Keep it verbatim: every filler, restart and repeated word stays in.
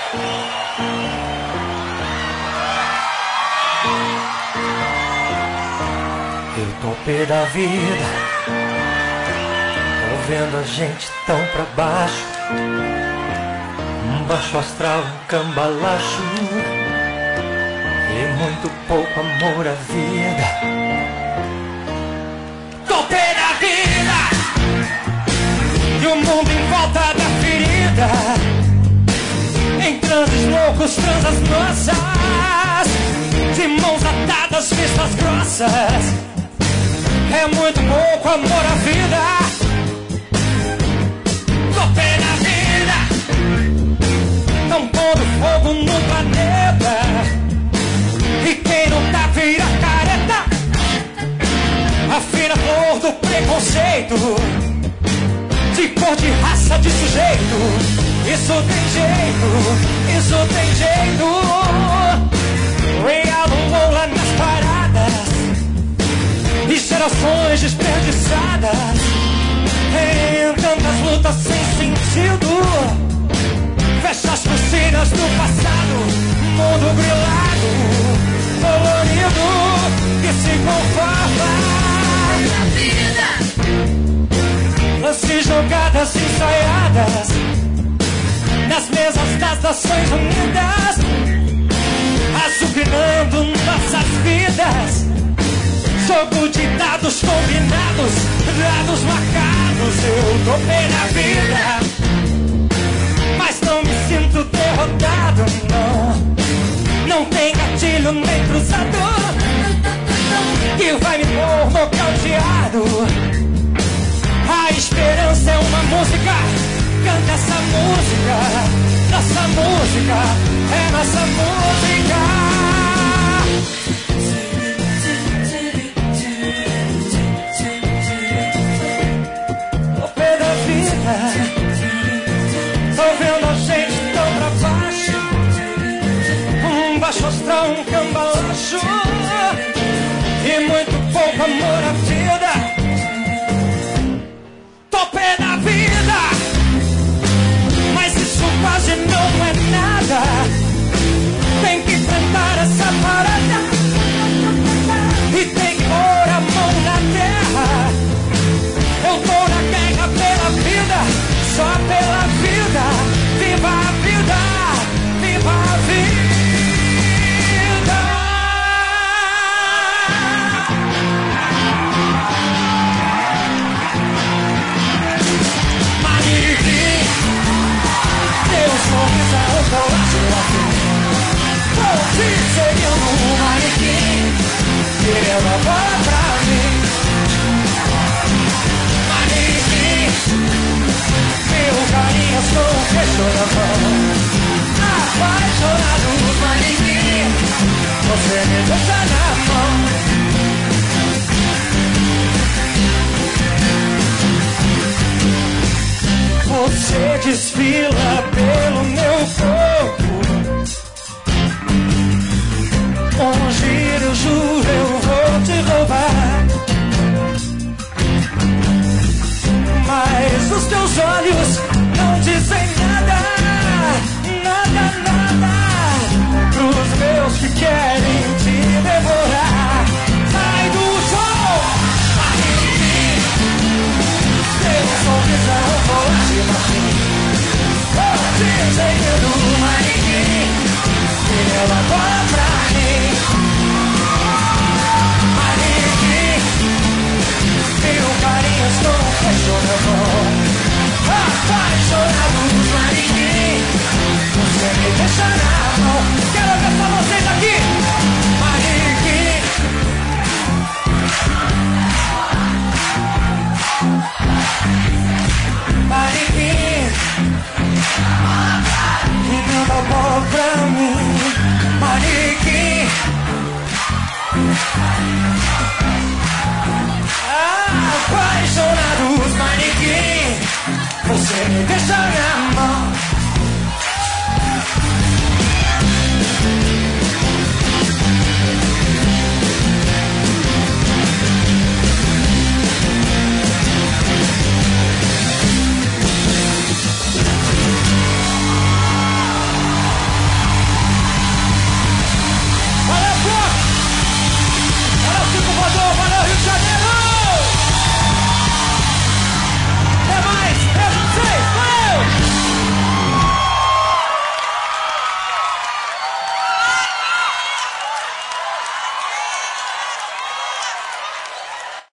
Eu tô pé da vida, tô vendo a gente tão pra baixo, um baixo astral, um cambalacho e muito pouco amor à vida. Tô pé da vida e o mundo em volta da ferida, em transes loucos, transas nossas, de mãos atadas, vistas grossas. É muito pouco amor à vida. Tô pé na vida, tão pondo fogo no planeta, e quem não tá vira careta. A fina cor do preconceito, de cor, de raça, de sujeito. Isso tem jeito, isso tem jeito. Real Lola nas paradas e gerações desperdiçadas em tantas lutas sem sentido. Fecha as cortinas do passado, mundo grilado, colorido, que se conforma na vida. Lances, jogadas ensaiadas nas mesas das Nações Unidas, azucrinando nossas vidas. Jogo de dados combinados, dados marcados. Eu tô bem na vida, mas não me sinto derrotado, não. Não tem gatilho nem cruzador que vai me pôr nocauteado. A esperança é uma música, canta essa música. Nossa música é nossa música. Tô vendo a gente tão pra baixo, um baixo astral, um cambalacho e muito pouco amor à vida. Tô pé da vida, mas isso quase não é nada. Tem que enfrentar essa parada e tem que pôr a mão na terra. Eu tô na guerra pela vida, só pela vida. Viva a vida, viva a vida. Manequim, Deus conquista o coração aqui. Tô te seguindo um manequim, querendo a bola pra mim. Meu carinho, sou um queixo na mão, apaixonado no manequim. Você me deixa na mão. Você desfila pelo meu corpo, um giro, eu juro, eu vou te roubar. Mas os teus olhos não dizem nada, nada, nada pros meus que querem te devorar. Sai do show, manequim, seu sorriso é um forte manequim. O desenho do manequim, que ela bola pra mim. Manequim, meu carinho, estou apaixonado. Apaixonado dos manequim, você me deixa na mão. Quero ver só vocês aqui. Manequim, manequim, que não dá bola pra mim. Manequim, apaixonados, manequim, você me deixa